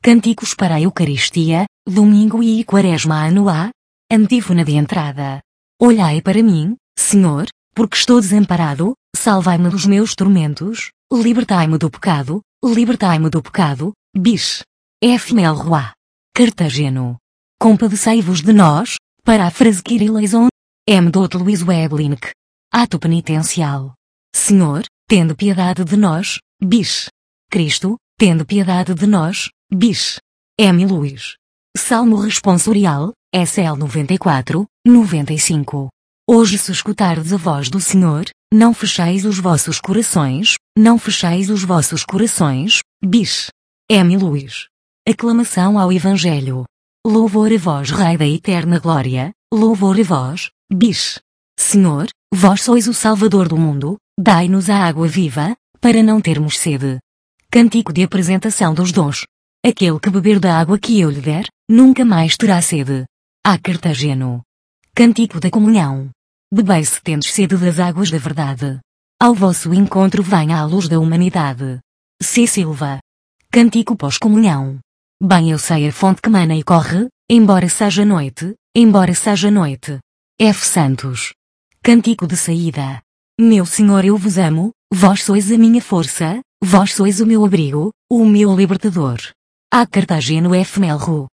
Cânticos para a Eucaristia, Domingo e Quaresma ano A. Antífona de entrada. Olhai para mim, Senhor, porque estou desamparado, salvai-me dos meus tormentos, libertai-me do pecado, bis. F. Melroy. Cartageno. Compadecei-vos de nós, paráfrase Kirileison. M. Dr. Luís Weblink. Ato penitencial. Senhor, tende piedade de nós, bis. Cristo, tende piedade de nós, bis. M. Luís. Salmo responsorial, SL 94, 95. Hoje se escutardes a voz do Senhor, não fecheis os vossos corações, bis. M. Luís. Aclamação ao Evangelho. Louvor a vós, Rei da eterna glória, louvor a vós, bis. Senhor, vós sois o Salvador do mundo, dai-nos a água viva, para não termos sede. Cântico de apresentação dos dons. Aquele que beber da água que eu lhe der, nunca mais terá sede. A. Cartageno. Cântico da comunhão. Bebei se tendes sede das águas da verdade. Ao vosso encontro venha a luz da humanidade. C. Silva. Cântico pós-comunhão. Bem eu sei a fonte que mana e corre, embora seja noite. F. Santos. Cântico de saída. Meu Senhor, eu vos amo, vós sois a minha força, vós sois o meu abrigo, o meu libertador. A. Cartageno. F. Melro.